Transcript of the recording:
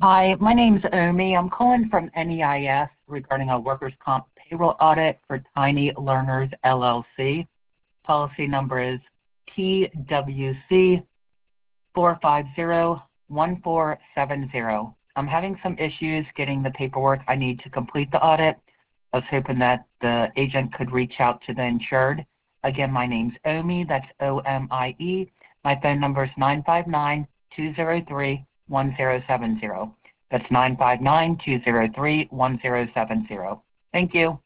Hi, my name's Omi. I'm calling from NEIS regarding a workers' comp payroll audit for Tiny Learners LLC. Policy number is TWC 4501470. I'm having some issues getting the paperwork I need to complete the audit. I was hoping that the agent could reach out to the insured. Again, my name's Omi, that's O-M-I-E. My phone number is 959-203-1070. That's 959-203-1070. Thank you.